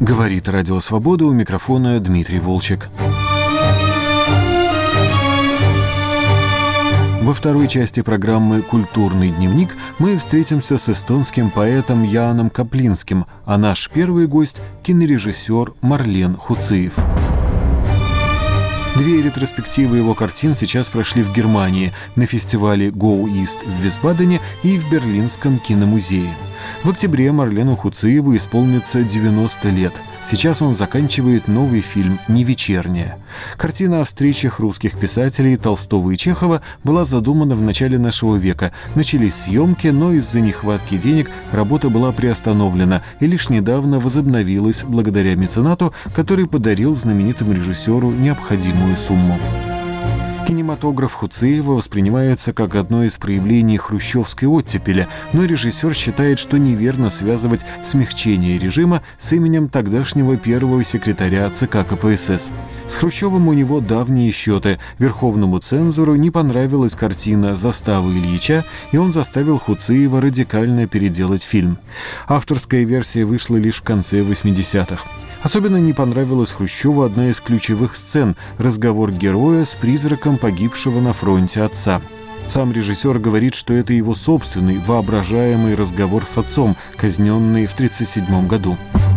Говорит Радио Свобода, у микрофона Дмитрий Волчек. Во второй части программы «Культурный дневник» мы встретимся с эстонским поэтом Яаном Каплинским, а наш первый гость – кинорежиссер Марлен Хуциев. Две ретроспективы его картин сейчас прошли в Германии на фестивале Go East в Висбадене и в Берлинском киномузее. В октябре Марлену Хуциеву исполнится 90 лет. Сейчас он заканчивает новый фильм «Невечерняя». Картина о встречах русских писателей Толстого и Чехова была задумана в начале нашего века. Начались съемки, но из-за нехватки денег работа была приостановлена и лишь недавно возобновилась благодаря меценату, который подарил знаменитому режиссеру необходимую сумму. Кинематограф Хуциева воспринимается как одно из проявлений хрущевской оттепели, но режиссер считает, что неверно связывать смягчение режима с именем тогдашнего первого секретаря ЦК КПСС. С Хрущевым у него давние счеты. Верховному цензору не понравилась картина «Застава Ильича», и он заставил Хуциева радикально переделать фильм. Авторская версия вышла лишь в конце 80-х. Особенно не понравилась Хрущеву одна из ключевых сцен – разговор героя с призраком погибшего на фронте отца. Сам режиссер говорит, что это его собственный, воображаемый разговор с отцом, казненный в 1937 году.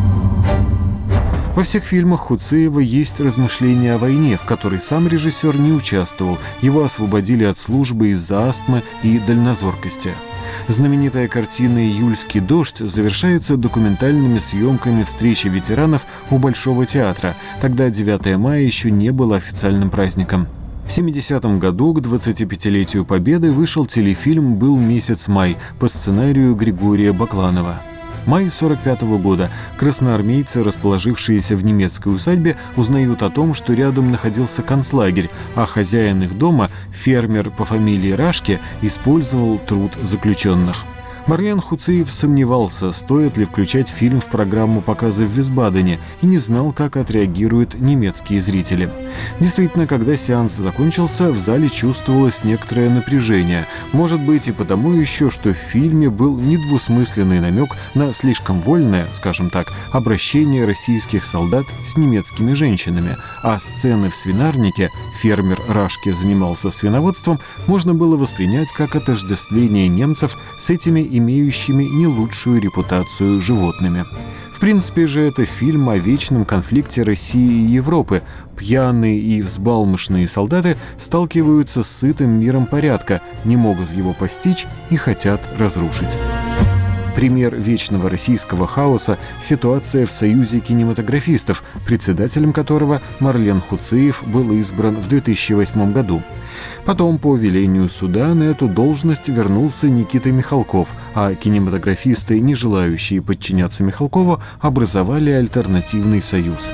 Во всех фильмах Хуциева есть размышления о войне, в которой сам режиссер не участвовал. Его освободили от службы из-за астмы и дальнозоркости. Знаменитая картина «Июльский дождь» завершается документальными съемками встречи ветеранов у Большого театра. Тогда 9 мая еще не было официальным праздником. В 70-м году к 25-летию Победы вышел телефильм «Был месяц май» по сценарию Григория Бакланова. Май 1945 года. Красноармейцы, расположившиеся в немецкой усадьбе, узнают о том, что рядом находился концлагерь, а хозяин их дома, фермер по фамилии Рашке, использовал труд заключенных. Марлен Хуциев сомневался, стоит ли включать фильм в программу показа в Висбадене, и не знал, как отреагируют немецкие зрители. Действительно, когда сеанс закончился, в зале чувствовалось некоторое напряжение. Может быть, и потому еще, что в фильме был недвусмысленный намек на слишком вольное, скажем так, обращение российских солдат с немецкими женщинами, а сцены в свинарнике «Фермер Рашке занимался свиноводством» можно было воспринять как отождествление немцев с этими имеющими не лучшую репутацию животными. В принципе же это фильм о вечном конфликте России и Европы. Пьяные и взбалмошные солдаты сталкиваются с сытым миром порядка, не могут его постичь и хотят разрушить. Пример вечного российского хаоса – ситуация в Союзе кинематографистов, председателем которого Марлен Хуциев был избран в 2008 году. Потом, по велению суда, на эту должность вернулся Никита Михалков, а кинематографисты, не желающие подчиняться Михалкову, образовали альтернативный союз.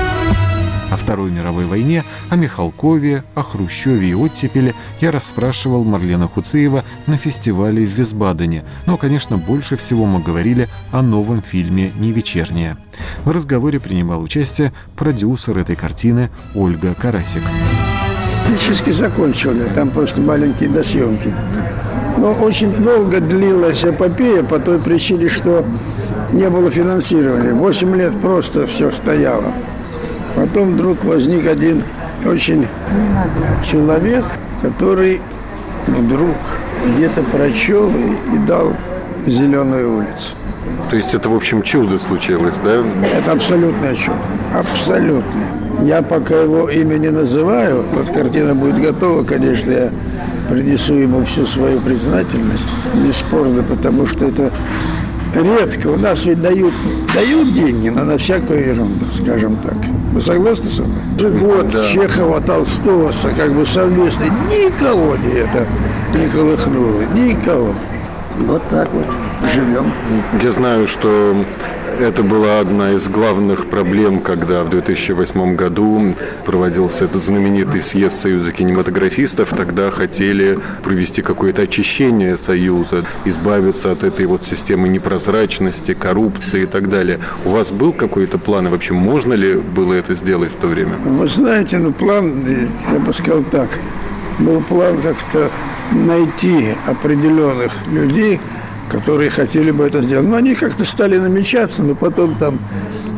О Второй мировой войне, о Михалкове, о Хрущеве и оттепели я расспрашивал Марлена Хуциева на фестивале в Висбадене, но, конечно, больше всего мы говорили о новом фильме «Невечерняя». В разговоре принимал участие продюсер этой картины Ольга Карасик. Практически закончил я, там просто маленькие досъемки. Но очень долго длилась эпопея по той причине, что не было финансирования. 8 лет просто все стояло. Потом вдруг возник один очень человек, который вдруг где-то прочел и дал «Зеленую улицу». То есть это, в общем, чудо случилось, да? Это абсолютное чудо. Абсолютное. Я пока его имя не называю, вот картина будет готова, конечно, я принесу ему всю свою признательность, бесспорно, потому что это редко. У нас ведь дают деньги, но на всякую ерунду, скажем так. Вы согласны со мной? Год да. Чехова, Толстого, как бы совместно, никого не колыхнуло, никого. Вот так вот живем. Я знаю, что это была одна из главных проблем, когда в 2008 году проводился этот знаменитый съезд Союза кинематографистов. Тогда хотели провести какое-то очищение Союза, избавиться от этой вот системы непрозрачности, коррупции и так далее. У вас был какой-то план? И вообще, можно ли было это сделать в то время? Вы знаете, план, я бы сказал так, был план как-то найти определенных людей, которые хотели бы это сделать. Но они как-то стали намечаться, но потом там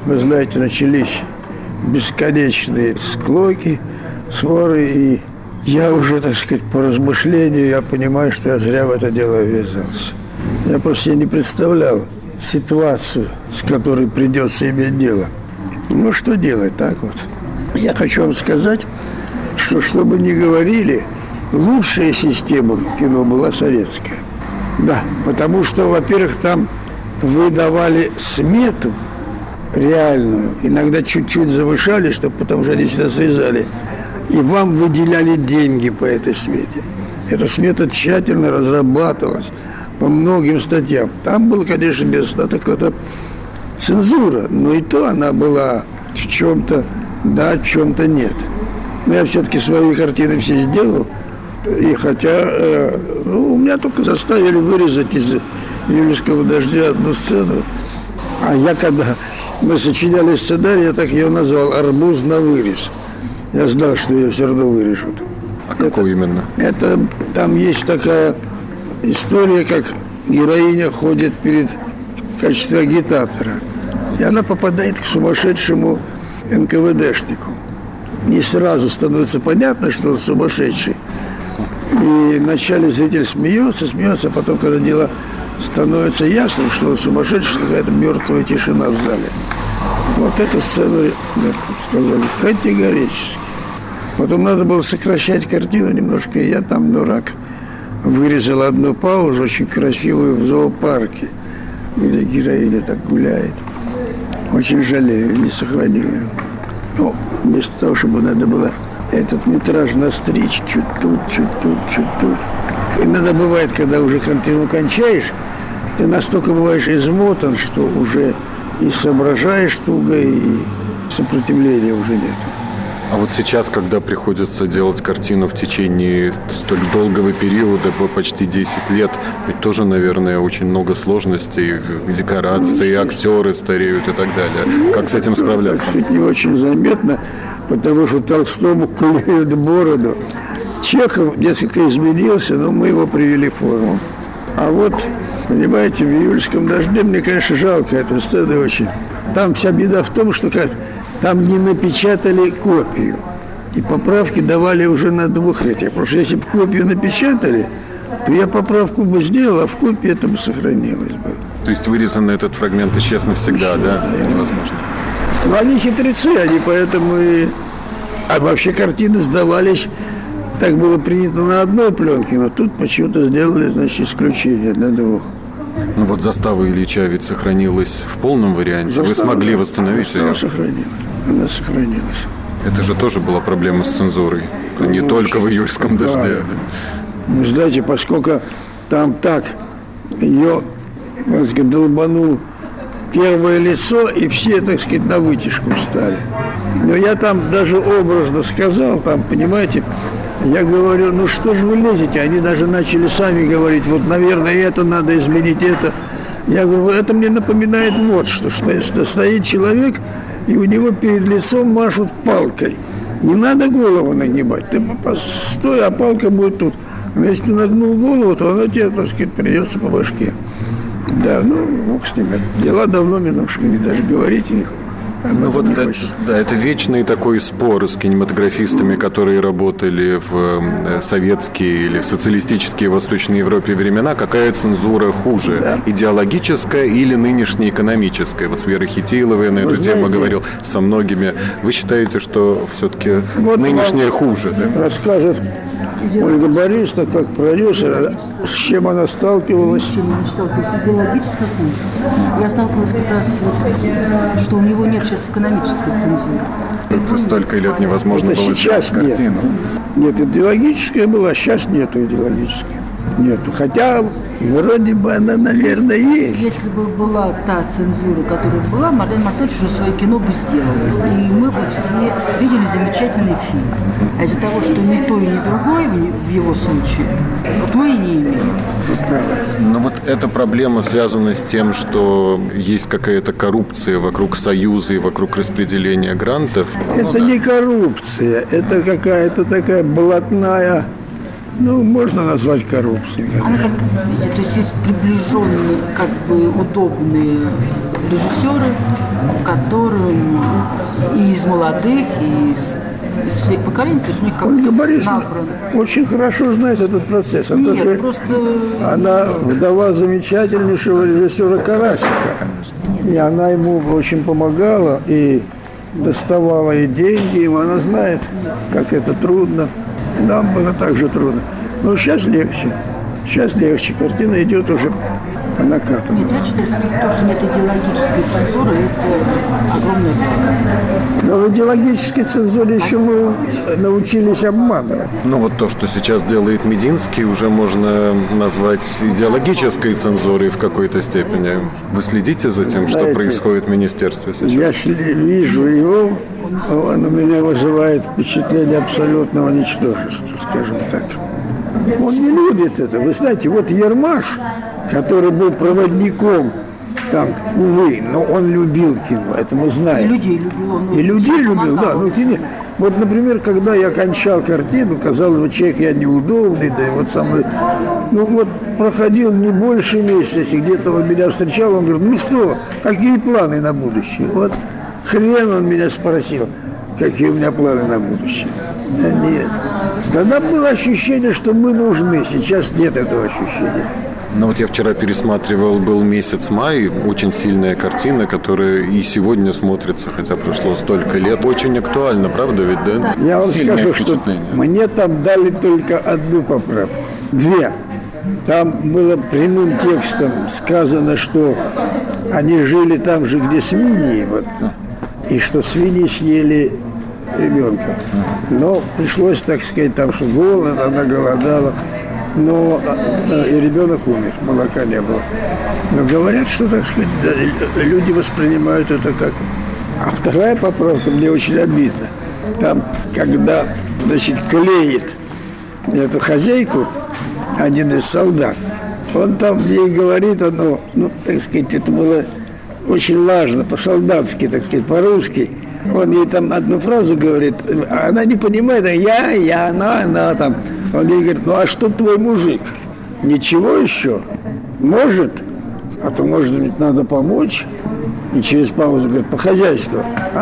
вы знаете, начались бесконечные склоки, ссоры, и я уже, так сказать, по размышлению, я понимаю, что я зря в это дело ввязался. Я просто не представлял ситуацию, с которой придется иметь дело. Ну, что делать, так вот. Я хочу вам сказать, что, бы ни говорили, лучшая система в кино была советская. Да, потому что, во-первых, там выдавали смету реальную, иногда чуть-чуть завышали, чтобы, потому что они всегда срезали, и вам выделяли деньги по этой смете. Эта смета тщательно разрабатывалась по многим статьям. Там был, конечно, недостаток, это цензура, но и то она была в чем-то да, в чем-то нет. Но я все-таки свои картины все сделал, и хотя у меня только заставили вырезать из «Июльского дождя» одну сцену, а я когда мы сочиняли сценарий, я так ее назвал «Арбуз на вырез». Я знал, что ее все равно вырежут. А какой именно? Это там есть такая история, как героиня ходит в качестве агитатора, и она попадает к сумасшедшему НКВДшнику. Не сразу становится понятно, что он сумасшедший. И вначале зритель смеется, а потом, когда дело становится ясным, что он сумасшедший, какая-то мертвая тишина в зале. Вот эту сцену сказали категорически. Потом надо было сокращать картину немножко, и я там, дурак, вырезал одну паузу, очень красивую, в зоопарке, где героиня так гуляет. Очень жалею, не сохранил ее. Ну, вместо того, чтобы надо было этот метраж настричь, чуть тут. Иногда бывает, когда уже картину кончаешь, ты настолько бываешь измотан, что уже и соображаешь туго, и сопротивления уже нет. А вот сейчас, когда приходится делать картину в течение столь долгого периода, почти 10 лет, ведь тоже, наверное, очень много сложностей, декорации, актеры стареют и так далее. Как с этим справляться? Это не очень заметно, потому что Толстому клеют бороду. Чехов несколько изменился, но мы его привели в форму. А вот, понимаете, в «Июльском дожде» мне, конечно, жалко эту сцену очень. Там вся беда в том, что там не напечатали копию. И поправки давали уже на двухлетие. Потому что если бы копию напечатали, то я поправку бы сделал, а в копии это бы сохранилось бы. То есть вырезанный этот фрагмент исчез навсегда, да? Невозможно. Ну, они хитрецы, они поэтому и... А вообще картины сдавались, так было принято на одной пленке, но тут почему-то сделали, значит, исключение для двух. Ну вот застава Ильича ведь сохранилась в полном варианте. Вы смогли восстановить ее? Она сохранилась. Это же тоже была проблема с цензурой, не только в «Июльском дожде». Вы знаете, поскольку там так ее, так сказать, долбанул первое лицо, и все, так сказать, на вытяжку встали. Но я там даже образно сказал, там, понимаете, я говорю, ну что же вы лезете? Они даже начали сами говорить, вот, наверное, это надо изменить, это. Я говорю, это мне напоминает вот что стоит человек, и у него перед лицом машут палкой. Не надо голову нагибать, ты стой, а палка будет тут. Но если ты нагнул голову, то она тебе, так сказать, придется по башке. Да, ну, бог с ними. Дела давно минувшие, даже говорить их. Ну вот это вечный такой спор с кинематографистами, которые работали в советские или социалистические в Восточной Европе времена. Какая цензура хуже? Да. Идеологическая или нынешняя экономическая? Вот с Верой Хитеиловой на эту тему говорил со многими. Вы считаете, что все-таки вот нынешняя хуже? Да? Расскажет Ольга Борисовна, как продюсер, с чем она сталкивалась? С чем она сталкивалась? Идеологически хуже. Я сталкивалась как раз, что у него нет сейчас экономической цензуры. За столько лет невозможно было сделать картину. Нет, идеологическая была, сейчас нету идеологической. Нету. Хотя вроде бы она, наверное, есть. Если бы была та цензура, которая была, Марлен Мартович уже свое кино бы сделала. И мы бы все видели замечательный фильм. А из-за того, что ни то и ни другое в его случае, вот мы и не имеем. Но вот эта проблема связана с тем, что есть какая-то коррупция вокруг Союза и вокруг распределения грантов. Это не коррупция, это какая-то такая блатная... Ну, можно назвать коррупцией. Она как, видите, то есть есть приближенные, как бы удобные режиссеры, которым и из молодых, и из всех поколений, то есть у них как Ольга Борисовна набрано. очень хорошо знает этот процесс. Нет, просто... Она вдова замечательнейшего режиссера Карасика. И она ему очень помогала и доставала и деньги, и она знает, как это трудно. И нам было так же трудно. Но сейчас легче. Сейчас легче. Картина идет уже по накатанному. Нет, я считаю, что то, что нет идеологической цензуры, это огромное благо. Но в идеологической цензуре еще мы научились обманывать. Ну вот то, что сейчас делает Мединский, уже можно назвать идеологической цензурой в какой-то степени. Вы следите за тем, что Знаете, происходит в министерстве сейчас? Я вижу его, он у меня вызывает впечатление абсолютного ничтожества, скажем так. Он не любит это. Вы знаете, вот Ермаш, который был проводником, там, увы, но он любил кино, это мы знаем. И людей любил он. И людей любил, да. Ну, вот, например, когда я кончал картину, казалось бы, человек я неудобный, да и вот со мной, ну вот проходил не больше месяца, и где-то он меня встречал, он говорит, ну что, какие планы на будущее? Вот хрен он меня спросил, какие у меня планы на будущее. Да нет. Тогда было ощущение, что мы нужны, сейчас нет этого ощущения. Ну вот я вчера пересматривал, был месяц май, очень сильная картина, которая и сегодня смотрится, хотя прошло столько лет. Очень актуально, правда ведь, да? Я вам Сильное скажу, что впечатление. мне там дали только одну поправку. Две. Там было прямым текстом сказано, что они жили там же, где свиньи, вот, и что свиньи съели ребенка. Но пришлось, так сказать, там, что голод, она голодала. Но и ребенок умер, молока не было. Но говорят, что, так сказать, люди воспринимают это как... А вторая поправка, мне очень обидно. Там, когда, значит, клеит эту хозяйку, один из солдат, он там ей говорит, ну, так сказать, это было очень важно, по-солдатски, так сказать, по-русски. Он ей там одну фразу говорит, а она не понимает, она там. Он ей говорит, ну а что твой мужик? Ничего еще? Может? А то, может быть, надо помочь? И через паузу говорит, по хозяйству.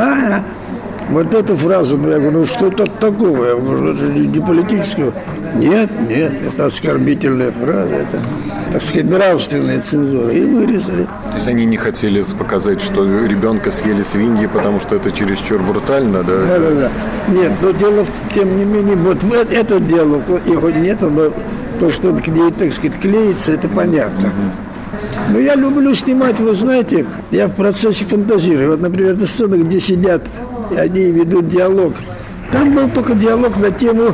Вот эту фразу, ну я говорю, ну что тут такого? Я говорю, это не политического. Нет, это оскорбительная фраза, это, так сказать, нравственная цензура. И вырезали. То есть они не хотели показать, что ребенка съели свиньи, потому что это чересчур брутально, да? Да. Нет, но дело, тем не менее, вот это дело, его нет, но то, что он к ней, так сказать, клеится, это понятно. Но я люблю снимать, вы знаете, я в процессе фантазирую. Вот, например, эта сцена, где сидят, и они ведут диалог. Там был только диалог на тему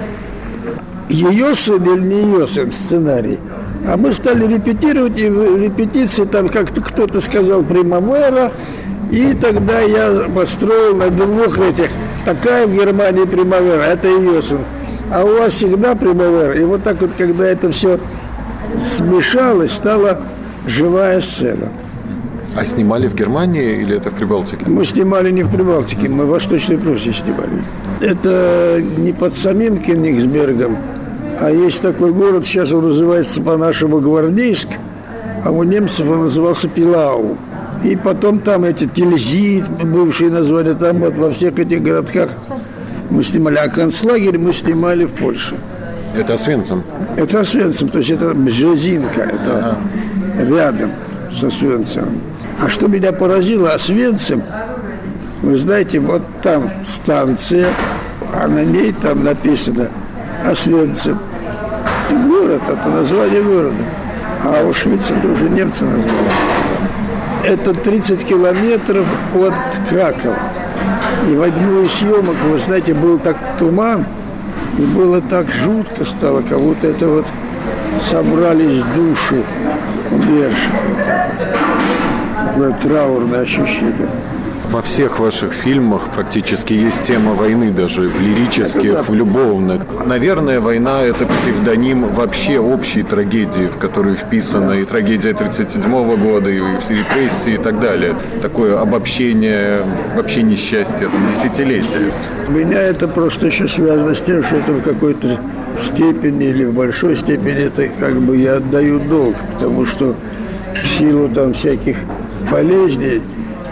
ее сын или не ее сын, сценарий. А мы стали репетировать, и в репетиции там как-то кто-то сказал «Примавера», и тогда я построил на двух этих. Такая в Германии Примавера, это ее сын. А у вас всегда Примавера. И вот так вот, когда это все смешалось, стала живая сцена. А снимали в Германии или это в Прибалтике? Мы снимали не в Прибалтике, мы в Восточной Пруссии снимали. Это не под самим Кёнигсбергом, а есть такой город, сейчас он называется по-нашему Гвардейск, а у немцев он назывался Пилау. И потом там эти Тильзит, бывшие названия, там вот во всех этих городках мы снимали. А концлагерь мы снимали в Польше. Это Освенцим? Это Освенцим, то есть это Бжезинка, это рядом с Освенцимом. А что меня поразило, Освенцим, вы знаете, вот там станция, а на ней там написано Освенцим. Город, это название города. А Аушвиц это уже немцы назвали. Это 30 километров от Кракова. И в одну из съемок, вы знаете, был так туман, и было так жутко стало, как будто это вот собрались души умерших. Вот так вот. Такое траурное ощущение. Во всех ваших фильмах практически есть тема войны, даже в лирических, в любовных. Наверное, война – это псевдоним вообще общей трагедии, в которую вписана и трагедия 1937 года, и все репрессии и так далее. Такое обобщение вообще несчастья десятилетия. У меня это просто еще связано с тем, что это в какой-то степени или в большой степени это как бы я отдаю долг, потому что в силу там всяких болезней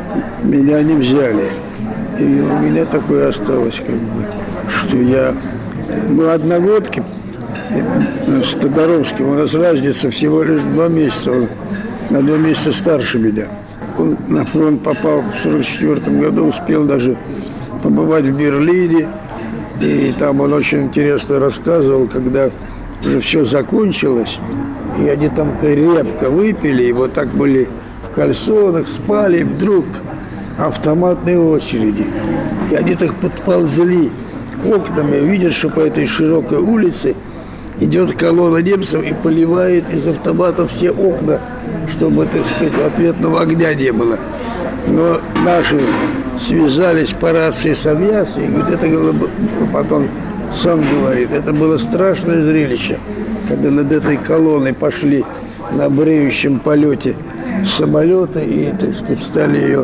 меня не взяли. И у меня такое осталось, как бы, что мы одногодки с Тодоровским, у нас разница всего лишь 2 месяца, он на 2 месяца старше меня. Он на фронт попал в 1944 году, успел даже побывать в Берлине, и там он очень интересно рассказывал, когда уже все закончилось, и они там крепко выпили, и вот так были в кальсонах, спали, и вдруг автоматные очереди. И они так подползли к окнам и видят, что по этой широкой улице идет колонна немцев и поливает из автоматов все окна, чтобы, так сказать, ответного огня не было. Но наши связались по рации с авиацией, и говорит, это было, потом сам говорит, это было страшное зрелище, когда над этой колонной пошли на бреющем полете самолеты и, так сказать, стали ее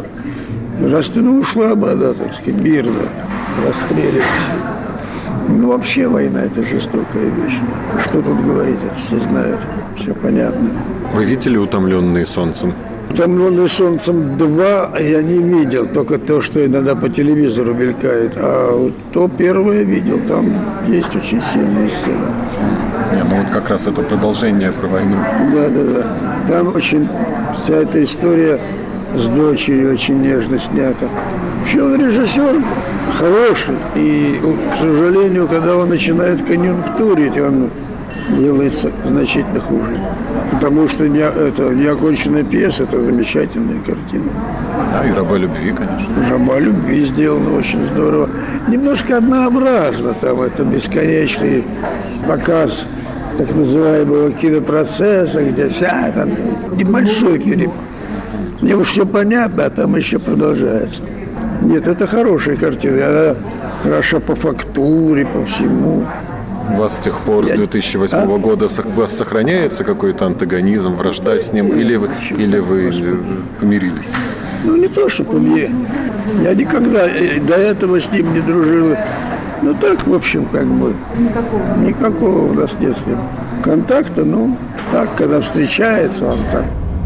ушла бы она, так сказать, мирно расстреливать. Ну, вообще война – это жестокая вещь. Что тут говорить, это все знают, все понятно. Вы видели «Утомленные солнцем»? «Утомленные солнцем» 2 я не видел, только то, что иногда по телевизору мелькает. А вот то первое видел, там есть очень сильные сцены. Ну вот как раз это продолжение про войну. Да. Там очень вся эта история с дочерью очень нежно снята. Вообще он режиссер хороший, и, к сожалению, когда он начинает конъюнктурить, он делается значительно хуже. Потому что неоконченная пьеса – это замечательная картина. Да, и «Раба любви», конечно. «Раба любви» сделана очень здорово. Немножко однообразно там, это бесконечный показ так называемого кинопроцесса, где вся там небольшой перепад. Мне уж все понятно, а там еще продолжается. Нет, это хорошая картина. Она хороша по фактуре, по всему. У вас с тех пор, с 2008 года, у вас сохраняется какой-то антагонизм, вражда с ним, или вы помирились? Ну, не то, что помирились. Я никогда до этого с ним не дружил. Ну, так, в общем, как бы. Никакого у нас нет с ним контакта. Ну, так, когда встречается, он так.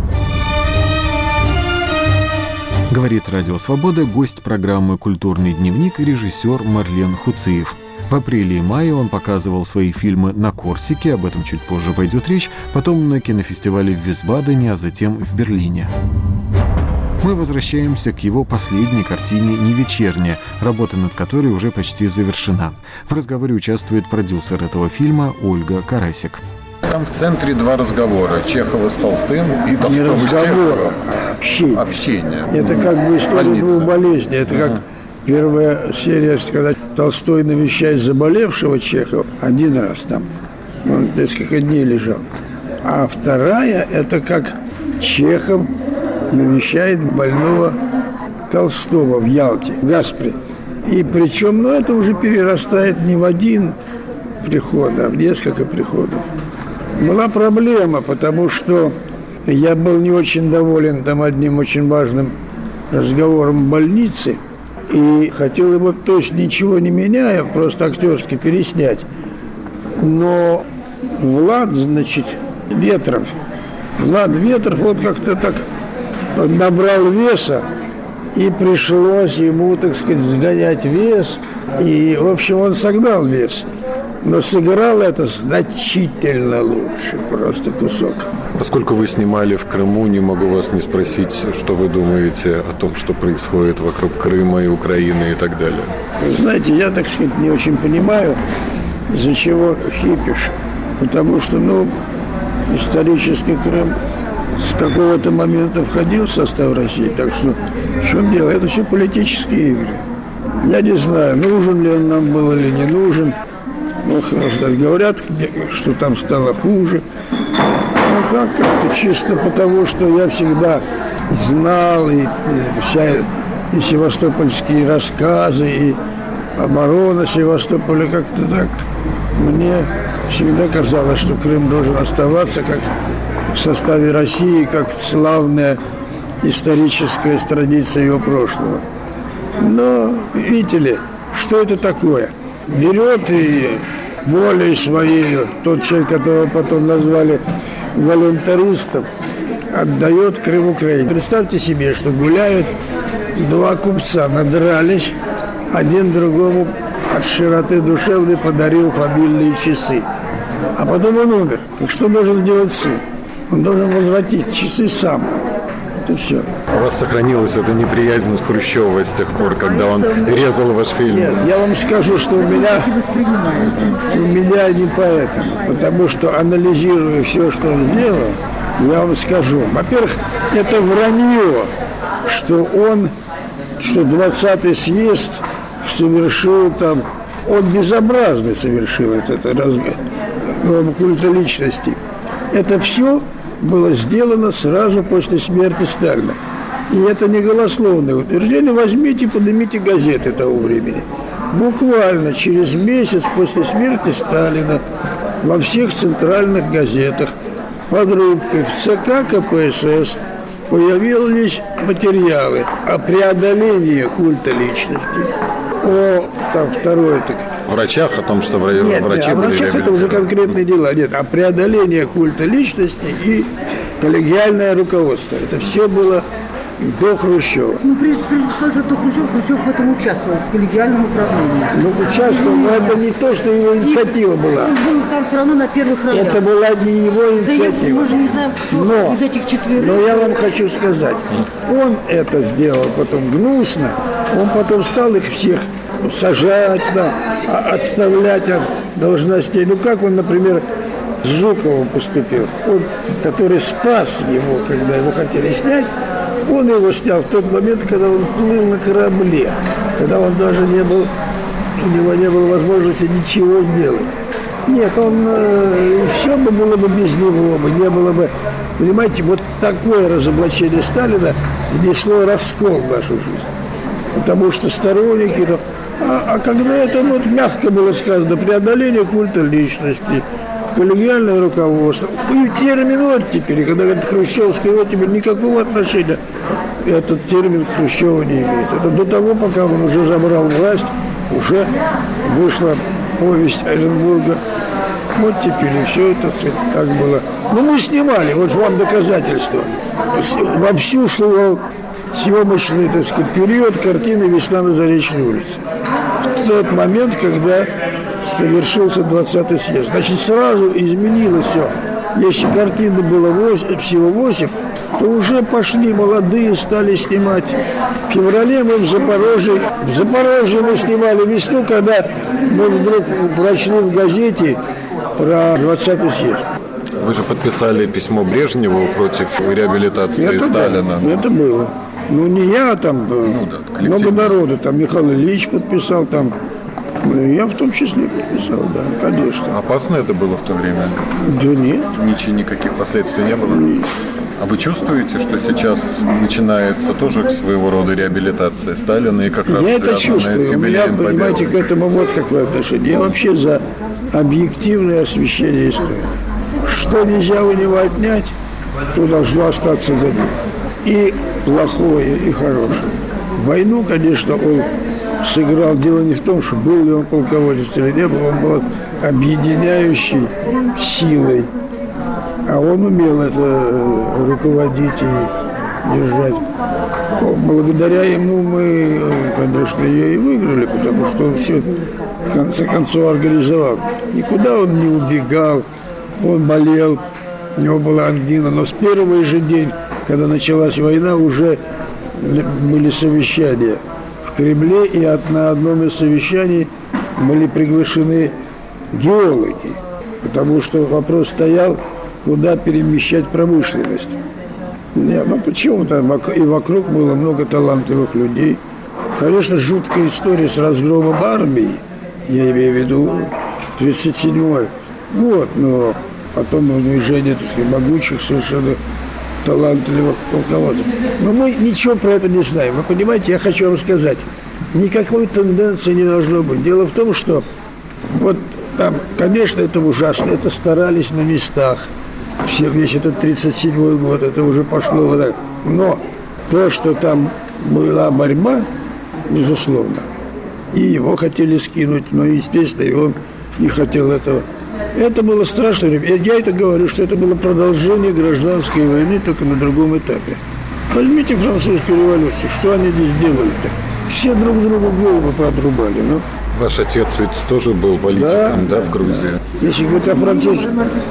Говорит «Радио Свобода» гость программы «Культурный дневник» режиссер Марлен Хуциев. В апреле и мае он показывал свои фильмы на Корсике, об этом чуть позже пойдет речь, потом на кинофестивале в Висбадене, а затем в Берлине. Мы возвращаемся к его последней картине «Не вечерняя», работа над которой уже почти завершена. В разговоре участвует продюсер этого фильма Ольга Карасик. Там в центре 2 разговора. Чехова с Толстым и Толстого Не с разговора, Чеховым. а общение. Это как бы история 2 болезней. Это как первая серия, когда Толстой навещает заболевшего Чехова 1 раз там. Он несколько дней лежал. А вторая – это как Чехов навещает больного Толстого в Ялте, в Гаспре. И причем, это уже перерастает не в 1 приход, а в несколько приходов. Была проблема, потому что я был не очень доволен там одним очень важным разговором в больнице и хотел его, то есть ничего не меняя, просто актерски переснять. Но Влад Ветров, он как-то так набрал веса, и пришлось ему, так сказать, сгонять вес. И, в общем, он согнал вес. Но сыграл это значительно лучше, просто кусок. Поскольку вы снимали в Крыму, не могу вас не спросить, что вы думаете о том, что происходит вокруг Крыма и Украины и так далее. Вы знаете, я, так сказать, не очень понимаю, из-за чего хипишь. Потому что, исторический Крым с какого-то момента входил в состав России. Так что, в чем дело? Это все политические игры. Я не знаю, нужен ли он нам был или не нужен. Говорят, что там стало хуже. Как-то чисто потому, что я всегда знал и севастопольские рассказы, и оборона Севастополя, как-то так. Мне всегда казалось, что Крым должен оставаться как в составе России, как славная историческая страница его прошлого. Но, видите ли, что это такое? Берет и волей своей тот человек, которого потом назвали волонтаристом, отдает Крым Украине. Представьте себе, что гуляют два купца надрались, один другому от широты душевной подарил фамильные часы. А потом он умер. Так что должен сделать сын? Он должен возвратить часы сам. Это все. У вас сохранилась эта неприязнь Хрущева с тех пор, когда он резал ваш фильм? Нет, я вам скажу, что у меня не поэтому. Потому что, анализируя все, что он сделал, я вам скажу. Во-первых, это вранье, что 20-й съезд совершил там, он безобразно совершил этот культ личности. Это все было сделано сразу после смерти Сталина. И это не голословное утверждение. Возьмите, поднимите газеты того времени. Буквально через месяц после смерти Сталина во всех центральных газетах под рубкой в ЦК КПСС появились материалы о преодолении культа личности, врачах, о том, что врачи о были врачах это уже конкретные дела. Нет, о преодолении культа личности и коллегиальное руководство. Это все было до Хрущева. До Хрущева, Хрущев в этом участвовал, в коллегиальном управлении. Участвовал, но это не то, что его инициатива была. Он был там все равно на первых ролях. Это была не его инициатива. Мы же не знаем, кто из этих четверых. Но я вам хочу сказать, он это сделал потом гнусно, он потом стал их всех сажать, отставлять от должностей. Как он, например, с Жуковым поступил, он, который спас его, когда его хотели снять, он его снял в тот момент, когда он плыл на корабле, когда он даже у него не было возможности ничего сделать. Нет, все бы было бы без него, не было бы, понимаете, вот такое разоблачение Сталина внесло раскол в нашу жизнь. Потому что сторонники, когда это мягко было сказано, преодоление культа личности, коллегиальное руководство, и термин оттепели, когда говорят хрущевская оттепель, никакого отношения этот термин к Хрущеву не имеет. Это до того, пока он уже забрал власть, уже вышла повесть Оренбурга оттепели, все это так было. Но мы снимали, вот вам доказательства. Вовсю шел съемочный, так сказать, период картины «Весна на Заречной улице». В тот момент, когда совершился 20-й съезд. Значит, сразу изменилось все. Если картины было всего 8, то уже пошли молодые, стали снимать. В феврале мы в Запорожье мы снимали «Весну», когда мы вдруг прочли в газете про 20-й съезд. Вы же подписали письмо Брежневу против реабилитации Сталина. Да, это было. Не я, там много народу. Там Михаил Ильич подписал, там я в том числе подписал, да, конечно. Опасно это было в то время? Да нет. Никаких последствий не было? Нет. А вы чувствуете, что сейчас начинается тоже своего рода реабилитация Сталина и как раз я это чувствую. У меня, понимаете, к этому вот какое отношение. Я вообще за объективное освещение истории. Что нельзя у него отнять, то должно остаться за ним. И плохое, и хорошее. Войну, конечно, он сыграл. Дело не в том, что был ли он полководец или не был, он был объединяющей силой. А он умел это руководить и держать. Благодаря ему мы, конечно, ее и выиграли, потому что он все в конце концов организовал. Никуда он не убегал, он болел, у него была ангина. Но с первого же дня, когда началась война, уже были совещания в Кремле, и на одном из совещаний были приглашены геологи, потому что вопрос стоял, куда перемещать промышленность. Нет, почему там и вокруг было много талантливых людей. Конечно, жуткая история с разгромом армии, я имею в виду 1937 год, но потом движение, так сказать, могучих, совершенно талантливых полководцев. Но мы ничего про это не знаем. Вы понимаете, я хочу вам сказать, никакой тенденции не должно быть. Дело в том, что вот там, конечно, это ужасно, это старались на местах. Весь этот 1937 год, это уже пошло вот так. Но то, что там была борьба, безусловно, и его хотели скинуть, но, естественно, и он не хотел этого. Это было страшное время. Я это говорю, что это было продолжение гражданской войны, только на другом этапе. Возьмите французскую революцию, что они здесь делали-то? Все друг другу голову поотрубали, ну. Ваш отец ведь тоже был политиком, да, в Грузии? Если говорить о французском...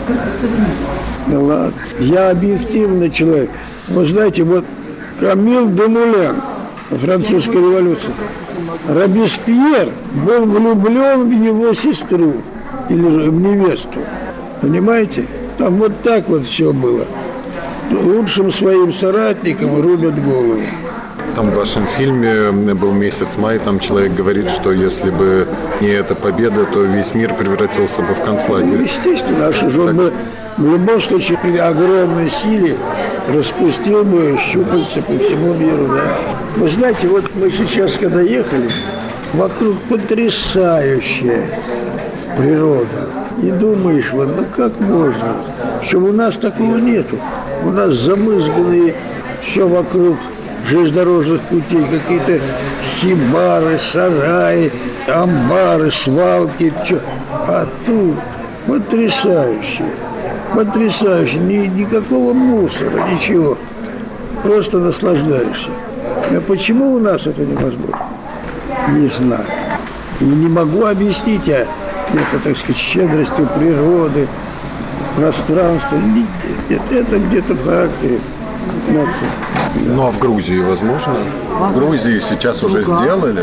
Да ладно. Я объективный человек. Вы знаете, вот Камиль Демулен, французская революция. Робеспьер был влюблен в его сестру или в невесту. Понимаете? Там вот так вот все было. Лучшим своим соратникам рубят голову. Там в вашем фильме был месяц май, там человек говорит, что если бы не эта победа, то весь мир превратился бы в концлагерь. Естественно, а что же он бы в любом случае при огромной силе распустил бы щупальца по всему миру, да. Вы знаете, вот мы сейчас, когда ехали, вокруг потрясающая природа. И думаешь, вот, ну как можно? Причем у нас такого нету. У нас замызганные все вокруг железнодорожных путей, какие-то хибары, сараи, амбары, свалки. А тут потрясающе. Потрясающе. Никакого мусора, ничего. Просто наслаждаешься. А почему у нас это невозможно? Не знаю. И не могу объяснить я это, так сказать, щедростью природы, пространства. Это где-то в характере нации. Ну а в Грузии возможно? В Грузии сейчас уже сделали.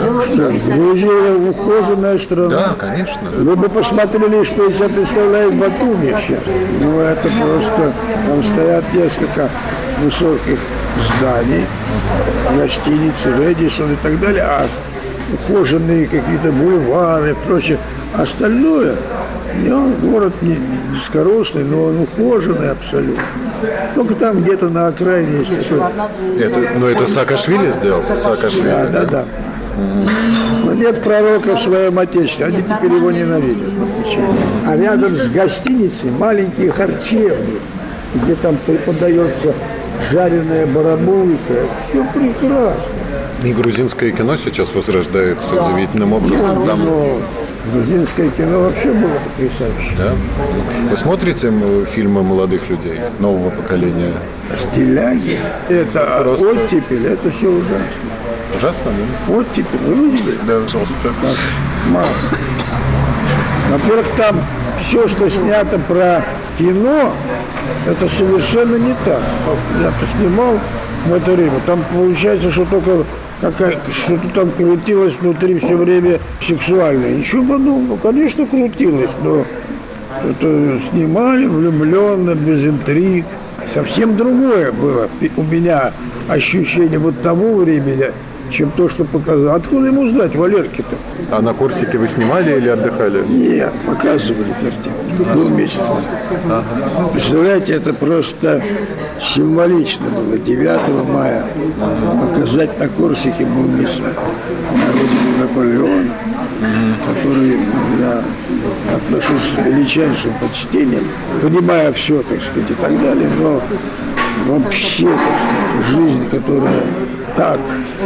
Грузия ухоженная страна. Да, конечно. Вы бы посмотрели, что из себя представляет Батуми сейчас. Ну это просто, там стоят несколько высоких зданий, гостиницы, Редисон и так далее, а ухоженные какие-то бульвары и прочее. Остальное, город не низкорослый, но он ухоженный абсолютно. Только там где-то на окраине есть такой... Это Саакашвили сделал? Саакашвили. Да. Но нет пророка в своем отечестве, они теперь его ненавидят. А рядом с гостиницей маленькие харчевни, где там преподается жареная барабулька. Все прекрасно. И грузинское кино сейчас возрождается удивительным образом. Грузинское кино вообще было потрясающе. Да? Вы смотрите фильмы молодых людей, нового поколения? Стиляги, это просто... оттепель, это все ужасно. Ужасно, да? Оттепель, вы видели? Да. Мало. Во-первых, там все, что снято про кино, это совершенно не так. Я-то снимал в это время. Там получается, что только что-то там крутилось внутри все время сексуальное. Ничего подобного. Конечно, крутилось, но это снимали влюбленно, без интриг. Совсем другое было у меня ощущение вот того времени, чем то, что показал. Откуда ему знать, Валерке-то? А на Корсике вы снимали или отдыхали? Нет, показывали картину. Был месяц. Представляете, это просто символично было. 9 мая показать на Корсике был месяц на родине Наполеона, который я отношусь с величайшим почтением, понимая все, так сказать, и так далее, но вообще, так сказать, жизнь, которая так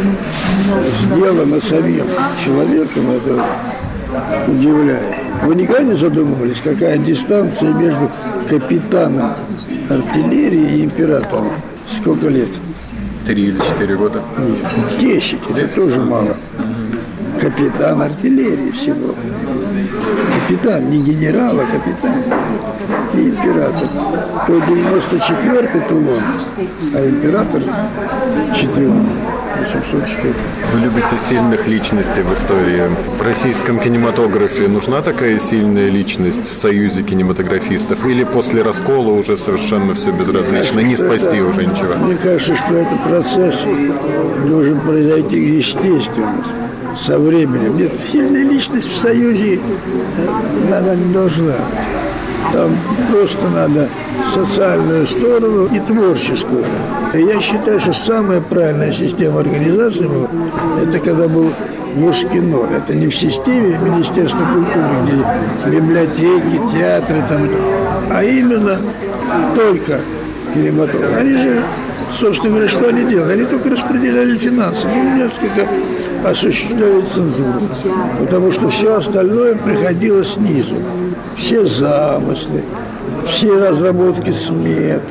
сделано самим человеком, это удивляет. Вы никогда не задумывались, какая дистанция между капитаном артиллерии и императором? Сколько лет? 3 или 4 года? Нет, 10, это тоже мало. Капитан артиллерии всего. Капитан, не генерал, а капитан. И император. То 94-й Тулон, а император 4-й. 804. Вы любите сильных личностей в истории. В российском кинематографе нужна такая сильная личность в союзе кинематографистов? Или после раскола уже совершенно все безразлично, не спасти уже ничего? Мне кажется, что этот процесс должен произойти естественно, со временем. Нет, сильная личность в союзе она не должна быть. Там просто надо социальную сторону и творческую. И я считаю, что самая правильная система организации была, это когда был Госкино. Это не в системе Министерства культуры, где библиотеки, театры, там, а именно только кинематограф. Они же, собственно говоря, что они делали? Они только распределяли финансы. Несколько осуществляли цензуру. Потому что все остальное приходило снизу. Все замыслы, все разработки смет,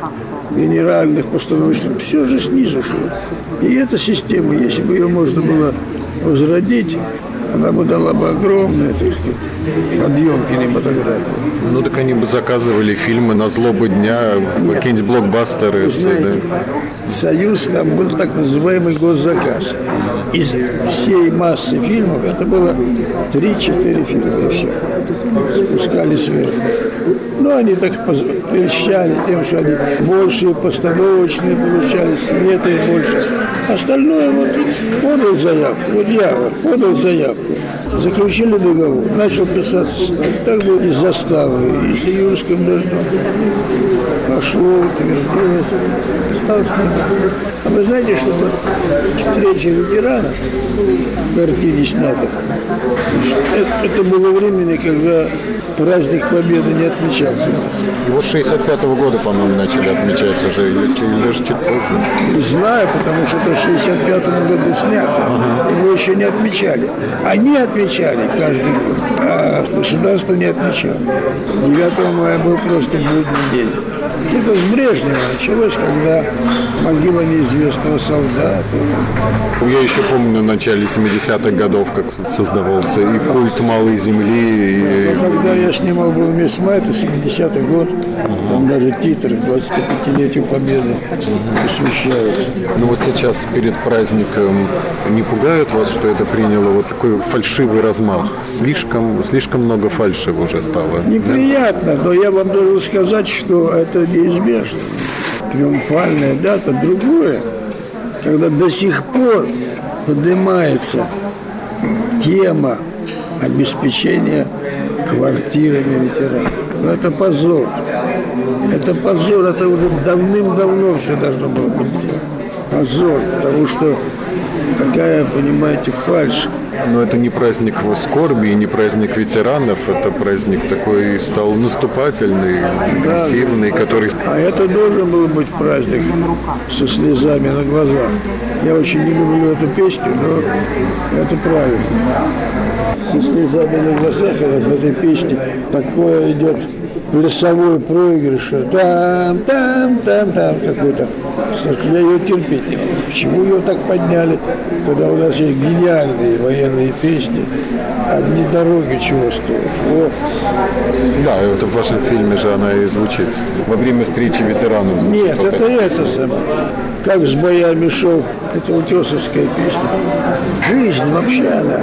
генеральных постановочных, все же снизу шло. И эта система, если бы ее можно было возродить, она бы дала бы огромный, так сказать, подъем кинематографии. Ну так они бы заказывали фильмы на злобу дня, какие-нибудь блокбастеры. Знаете, Союз, там был так называемый госзаказ. Из всей массы фильмов это было 3-4 фильма и все. Спускали сверху. Но они так прельщали тем, что они большие постановочные получались, лето и больше. Остальное вот подал заявку, вот я вот подал заявку, заключили договор, начал писаться сценарий. Так было и с заставой, и с июльским дождем. Пошло, утвердилось, осталось надо. А вы знаете, что вот встреча ветеранов в картине снята, это было времени, когда праздник Победы не отмечался у нас. Его с 65-го года, по-моему, начали отмечать уже, или даже чуть позже. Не знаю, потому что это в 65-м году снято. Его еще не отмечали. Они отмечали каждый год, а государство не отмечало. 9 мая был просто будний день. Это с Брежнева началось, когда могила неизвестного солдата. Я еще помню в начале 70-х годов, как создавался и культ малой земли. Когда я снимал был «Мисс Майт», 70-й год, там даже титры 25-летию Победы посвящаются. Ну вот сейчас перед праздником не пугает вас, что это приняло вот такой фальшивый размах? Слишком много фальши уже стало. Неприятно, но я вам должен сказать, что это неизбежно. Триумфальная дата. Другое, когда до сих пор поднимается тема обеспечения квартирами ветеранов. Но это позор. Это позор, это уже давным-давно все должно было быть сделано. Позор, потому что такая, понимаете, фальшь. Но это не праздник скорби и не праздник ветеранов, это праздник такой стал наступательный, агрессивный, который... А это должен был быть праздник со слезами на глазах. Я очень не люблю эту песню, но это правильно. Со слезами на глазах в этой песне такое идет плясовой проигрыш, там какой-то. Я ее терпеть не могу. Почему ее так подняли, когда у нас есть гениальные военные песни, одни дороги чего стоят. О. Да, это в вашем фильме же она и звучит. Во время встречи ветеранов звучит. Нет, это самое. Как с боями шел, это утесовская песня. Жизнь вообще, она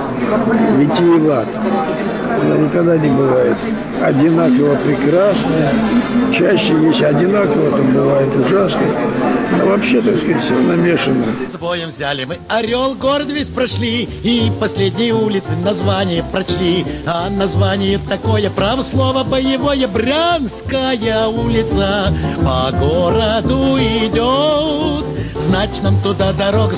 витиевата. Она никогда не бывает одинаково прекрасная. Чаще есть одинаково, там бывает ужасно. Но вообще, так сказать, все намешано. С боем взяли мы Орел, город весь прошли, и последние улицы название прочли. А название такое, право слово боевое, Брянская улица по городу идет. Значит, нам туда дорога,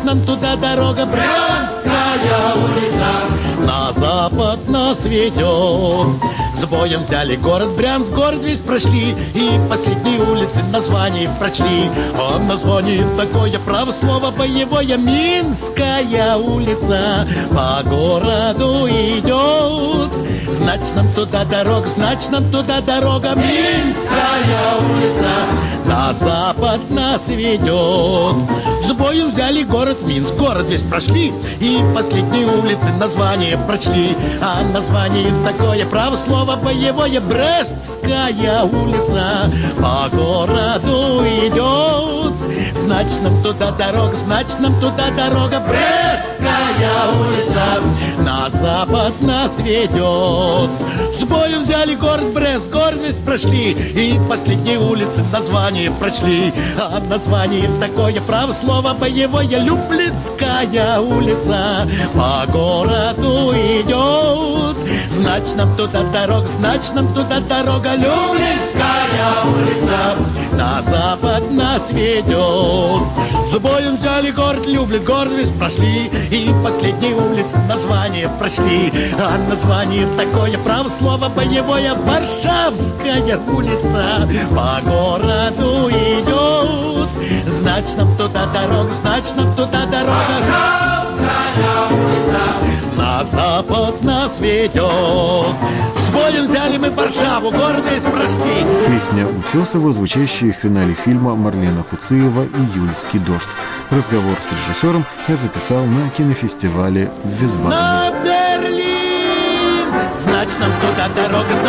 Брянская улица на запад нас ведет. С боем взяли город Брянск, город весь прошли, и последние улицы название прочли. А название такое, право слово боевое, Минская улица по городу идет. Значит, нам туда дорога, Минская улица на запад нас ведет. С боем взяли город Минск, город весь прошли, и последние улицы название прочли. А название такое, право слово боевое, Брестская улица по городу идет. Значит, нам туда дорога, Брестская улица на запад нас ведет. С боем взяли город Брест, город весь прошли, и последние улицы название прочли. А название такое, право слово боевое, Люблинская улица по городу идет. Значит, нам туда дорога, Люблинская улица на запад нас ведет. С боем взяли город Люблин, город весь прошли, и последние улицы название прочли. А название такое, право слово боевое, Варшавская улица по городу идет. Значит, нам туда дорога, Варшавская улица на запад нас ведет. боем взяли мы Варшаву, гордость прошли. Песня Утесова, звучащая в финале фильма Марлена Хуциева «Июльский дождь». Разговор с режиссером я записал на кинофестивале в Висбадене. На Берлин, значит, нам туда дорога.